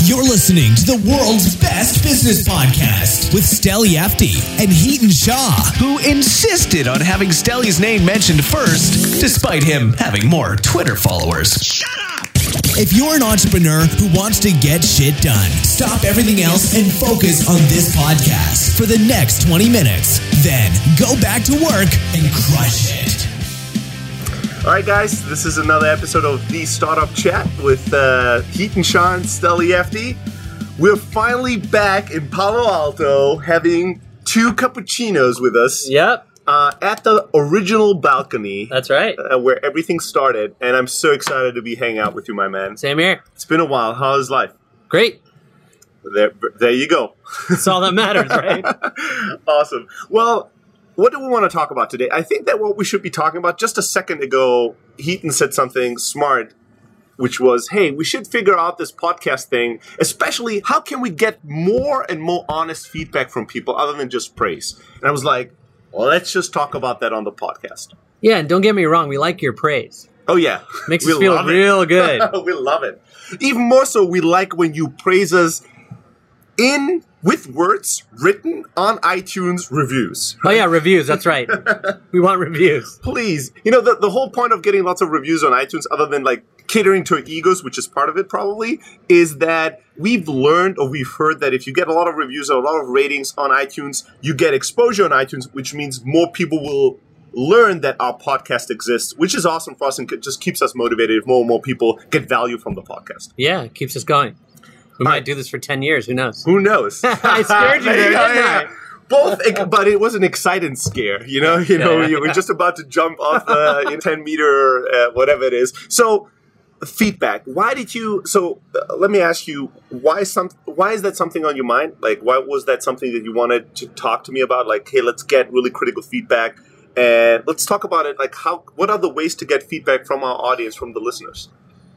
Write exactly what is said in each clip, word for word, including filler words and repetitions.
You're listening to the world's best business podcast with Steli Efti and Heaton Shaw, who insisted on having Steli's name mentioned first, despite him having more Twitter followers. Shut up! If you're an entrepreneur who wants to get shit done, stop everything else and focus on this podcast for the next twenty minutes. Then go back to work and crush it. All right, guys, this is another episode of The Startup Chat with uh, Heaton Shaw and Steli Efti. We're finally back in Palo Alto having two cappuccinos with us. Yep. Uh, at the original balcony. That's right. Uh, where everything started. And I'm so excited to be hanging out with you, my man. Same here. It's been a while. How's life? Great. There, there you go. That's all that matters, right? Awesome. Well, what do we want to talk about today? I think that what we should be talking about, just a second ago, Heaton said something smart, which was, hey, we should figure out this podcast thing, especially how can we get more and more honest feedback from people other than just praise? And I was like, well, let's just talk about that on the podcast. Yeah, and don't get me wrong, we like your praise. Oh, yeah. Makes we us feel real good. We love it. Even more so, we like when you praise us in with words written on iTunes reviews. Oh, yeah, reviews. That's right. We want reviews. Please. You know, the, the whole point of getting lots of reviews on iTunes, other than like catering to our egos, which is part of it probably, is that we've learned or we've heard that if you get a lot of reviews or a lot of ratings on iTunes, you get exposure on iTunes, which means more people will learn that our podcast exists, which is awesome for us and just keeps us motivated if more and more people get value from the podcast. Yeah, it keeps us going. We All might right. do this for ten years. Who knows? Who knows? I scared you there, Yeah, didn't yeah. I? Both, but it was an exciting scare, you know. You know, Yeah, you were yeah. just about to jump off the ten meter, uh, whatever it is. So, feedback. Why did you? So, uh, let me ask you. Why some? Why is that something on your mind? Like, why was that something that you wanted to talk to me about? Like, hey, let's get really critical feedback, and let's talk about it. Like, how? What are the ways to get feedback from our audience, from the listeners?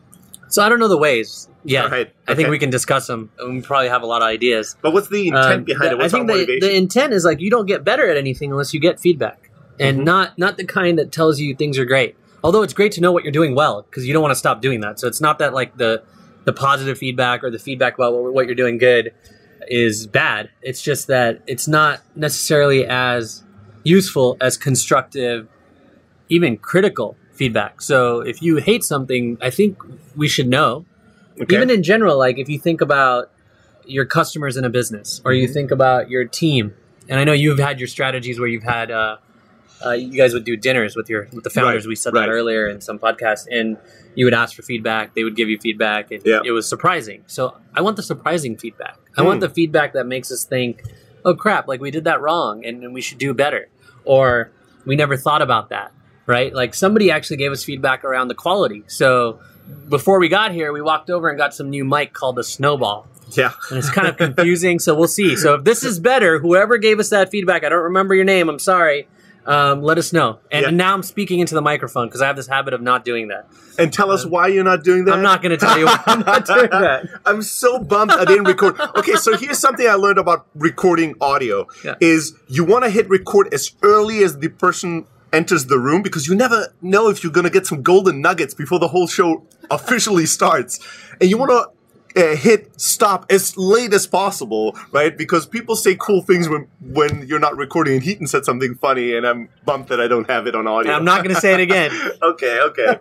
So I don't know the ways yet. All right, I think okay. we can discuss them. And we probably have a lot of ideas. But what's the intent Um, behind the- it? What's I think our the, motivation? the intent is like you don't get better at anything unless you get feedback, and Mhm. not not the kind that tells you things are great. Although it's great to know what you're doing well because you don't want to stop doing that. So it's not that like the the positive feedback or the feedback about what, what you're doing good is bad. It's just that it's not necessarily as useful as constructive, even critical feedback. So if you hate something, I think we should know. Okay. Even in general, like if you think about your customers in a business or you Mhm. think about your team, and I know you've had your strategies where you've had, uh, uh, you guys would do dinners with your with the founders. Right, We said right. that earlier in some podcast, and you would ask for feedback. They would give you feedback, and Yeah. it was surprising. So I want the surprising feedback. I want Hmm. the feedback that makes us think, "Oh crap! Like we did that wrong, and, and we should do better," or "We never thought about that." Right? Like somebody actually gave us feedback around the quality. So before we got here, we walked over and got some new mic called the Snowball. Yeah. And it's kind of confusing, so we'll see. So if this is better, whoever gave us that feedback, I don't remember your name, I'm sorry, um, let us know. And Yeah. now I'm speaking into the microphone because I have this habit of not doing that. And tell us why you're not doing that. I'm not going to tell you why I'm not doing that. I'm so bummed I didn't record. Okay, so here's something I learned about recording audio Yeah. is you want to hit record as early as the person enters the room because you never know if you're going to get some golden nuggets before the whole show officially starts. And you want to uh, hit stop as late as possible, right? Because people say cool things when, when you're not recording. And Heaton said something funny, and I'm bummed that I don't have it on audio. And I'm not going to say it again. Okay, okay.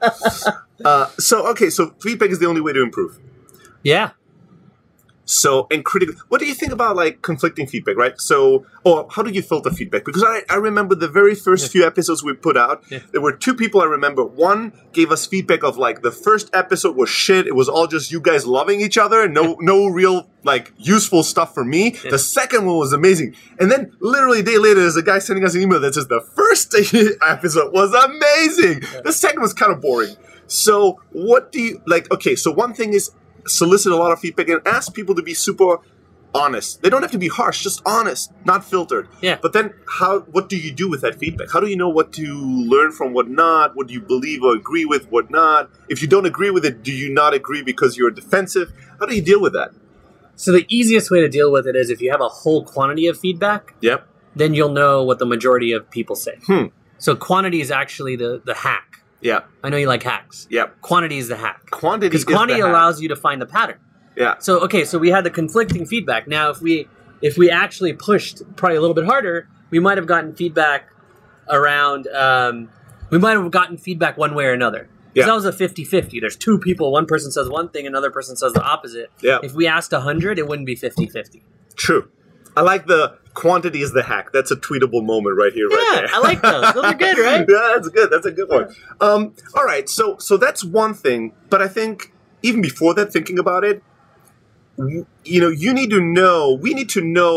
uh, so, okay, so feedback is the only way to improve. Yeah. So, and critical, what do you think about like conflicting feedback, right? So, or how do you filter feedback? Because I, I remember the very first Yeah. few episodes we put out, Yeah. there were two people I remember. One gave us feedback of like the first episode was shit. It was all just you guys loving each other. No, no real like useful stuff for me. Yeah. The second one was amazing. And then literally a day later, there's a guy sending us an email that says the first episode was amazing. Yeah. The second was kind of boring. So what do you like? Okay. So one thing is, solicit a lot of feedback and ask people to be super honest. They don't have to be harsh, just honest, not filtered. Yeah. But then how what do you do with that feedback? How do you know what to learn from, what not? What do you believe or agree with, what not? If you don't agree with it, do you not agree because you're defensive? How do you deal with that? So the easiest way to deal with it is if you have a whole quantity of feedback, Yep. then you'll know what the majority of people say. Hmm. So quantity is actually the, the hack. Yeah. I know you like hacks. Yep. Quantity is the hack. Quantity Because is quantity the hack. allows you to find the pattern. Yeah. So okay, so we had the conflicting feedback. Now, if we if we actually pushed probably a little bit harder, we might have gotten feedback around. Um, we might have gotten feedback one way or another. Because Yeah. that was a fifty-fifty. There's two people. One person says one thing, another person says the opposite. Yeah. If we asked one hundred, it wouldn't be fifty-fifty. True. I like the quantity is the hack. That's a tweetable moment right here, right Yeah, there. I like those. Those are good, right? Yeah, that's good. That's a good one. Um, all right, so so that's one thing. But I think even before that, thinking about it, w- you know, you need to know. We need to know